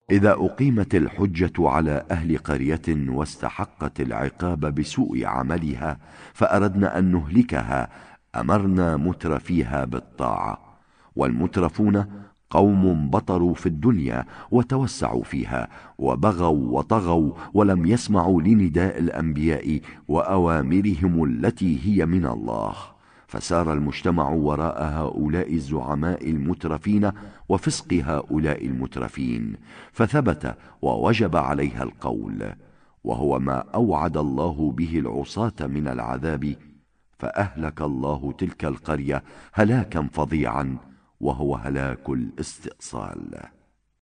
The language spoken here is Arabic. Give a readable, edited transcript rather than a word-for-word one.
إذا أقيمت الحجة على أهل قرية واستحقت العقاب بسوء عملها فأردنا أن نهلكها، أمرنا مترفيها بالطاعة. والمترفون قوم بطروا في الدنيا وتوسعوا فيها وبغوا وطغوا، ولم يسمعوا لنداء الأنبياء وأوامرهم التي هي من الله، فسار المجتمع وراء هؤلاء الزعماء المترفين وفسق هؤلاء المترفين، فثبت ووجب عليها القول، وهو ما أوعد الله به العصاة من العذاب، فأهلك الله تلك القرية هلاكا فظيعا، وهو هلاك الاستئصال.